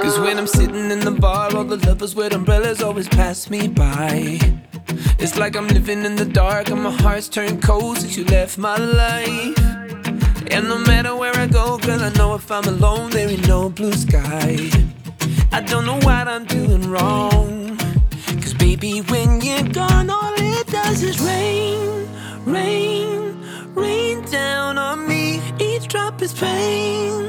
Cause when I'm sitting in the bar, all the lovers with umbrellas always pass me by. It's like I'm living in the dark and my heart's turned cold since you left my life. And no matter where I go, girl, I know if I'm alone, there ain't no blue sky. I don't know what I'm doing wrong, cause baby, when you're gone, all it does is rain, rain, rain down on me. Each drop is pain.